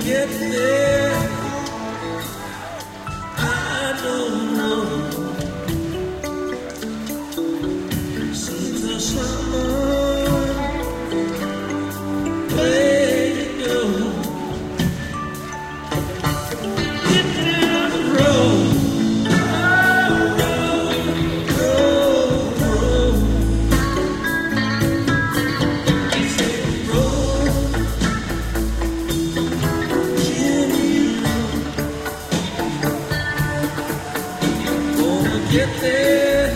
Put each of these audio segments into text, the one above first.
get there, I don't know. Seems the summer way to go. Get down the road, road, road. Say road, Jimmy, gonna get there.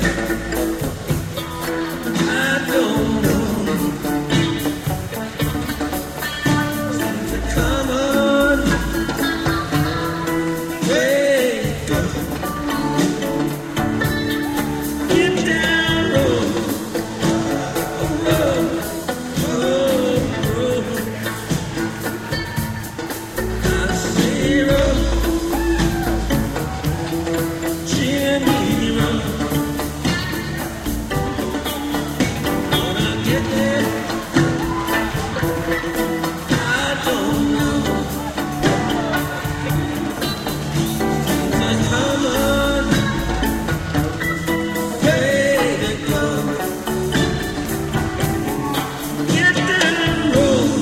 I don't know. Come on, way to go. Get down road, road, road, road. I say road, Jimmy road. Gonna get there. I don't know. But come on, way to go. Get down road,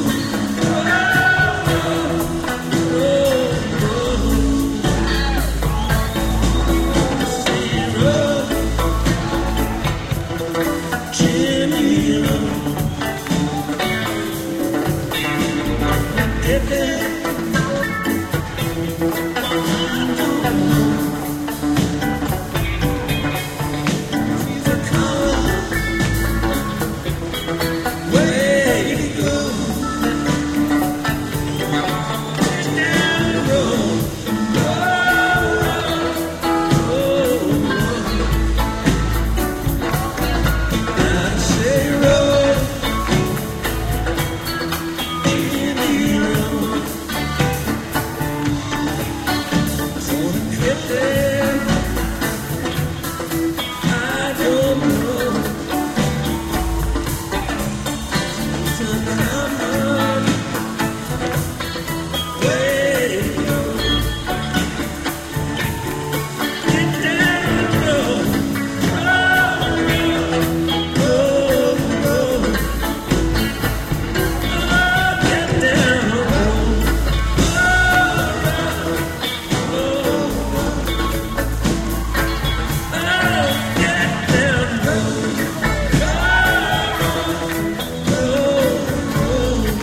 road, road. Say road, Jimmy road. Get there. She's a color, way to go. Get down the road, road, road. I say road, Jimmy road. Gonna get there. I don't know. So come on, way to go. Get down the road, road, road. Oh, get down the road, road. Oh, get down the road, road, road.